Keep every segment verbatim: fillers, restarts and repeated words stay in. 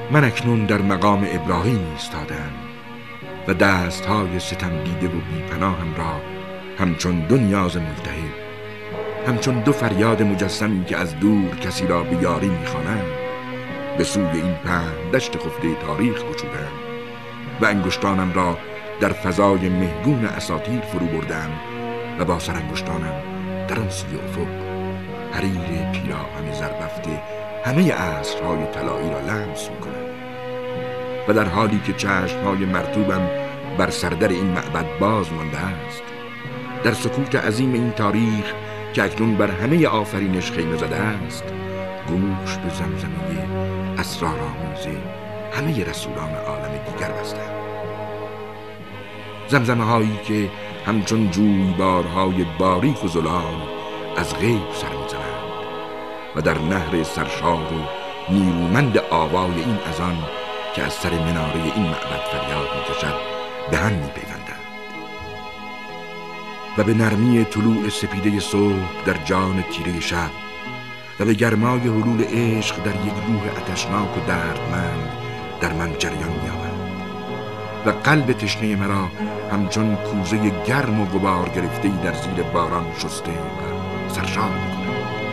من اکنون در مقام ابراهیم ایستادم و دستهای ستم دیده و بیپناهم را همچون دو نیاز ملتهب، همچون دو فریاد مجسمی که از دور کسی را به یاری می‌خواند، به سوی این پهن دشت خفته تاریخ گشودم و انگشتانم را در فضای مهگون اساطیر فرو بردم و با سرانگشتانم در آن سوی افق حریر پیراهن زربفته همه عصرهای طلایی را لمس می‌کنم و در حالی که چشم‌های مرطوبم بر سردر این معبد باز مانده است، در سکوت عظیم این تاریخ که اکنون بر همه آفرینش خیمه زده است، گوش به زمزمه اسرارآمیز همه رسولان عالم دیگر بستم. زمزمه هایی که همچون جویبارهای باریک و زلال از غیب سر می‌زنند و در نهر سرشار و نیرومند آوای این اذان که از سر مناره این معبد فریاد می‌کشد به هم می‌پیوندند و به نرمی طلوع سپیده صبح در جان تیره شب و به گرمای حلول عشق در یک روح آتشناک و دردمند در من جریان می‌یابد و قلب تشنه مرا همچون کوزه گرم و غبار گرفته‌ای در زیر باران شسته و سرشار می‌کند.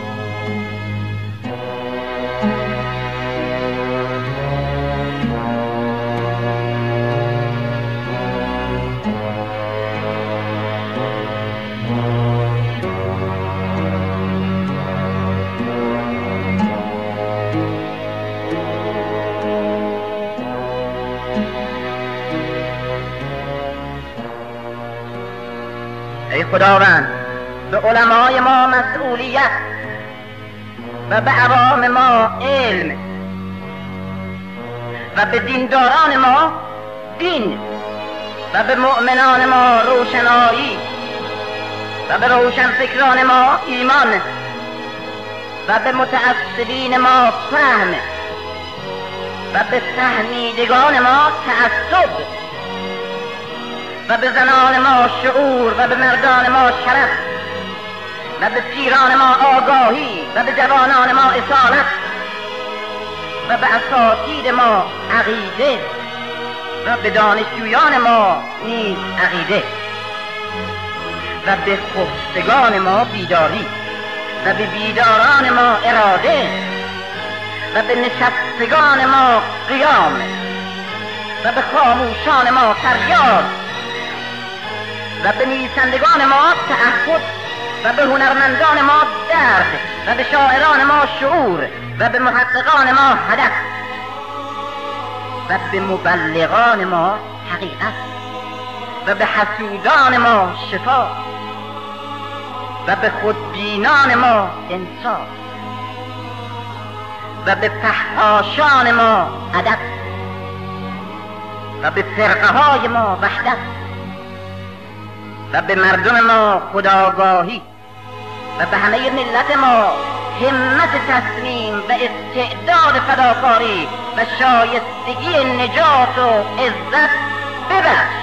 ای خداوند، به علمای ما مسئولیت و به عوام ما علم و به دینداران ما دین و به مؤمنان ما روشنایی و به روشنفکران ما ایمان و به متعصبین ما فهم و به فهمیدگان ما تعصب و به زنان ما شعور و به مردان ما شرف و به پیران ما آگاهی و به جوانان ما اصالت و به اساتید ما عقیده و به دانشجویان ما نیز عقیده و به خفتگان ما بیداری و به بیداران ما اراده و به نشستگان ما قیام و به خاموشان ما فریاد و به نویسندگان ما تعهد و به هنرمندان ما درد و به شاعران ما شعور و به محققان ما هدف و به مبلغان ما حقیقت و به حسودان ما شفا و به خودبینان ما انصاف و به فحاشان ما ادب و به فرقه های ما وحدت و به مردم ما خودآگاهی و به همه ملت ما همت تسلیم و استعداد فداکاری و شایستگی نجات و عزت ببخش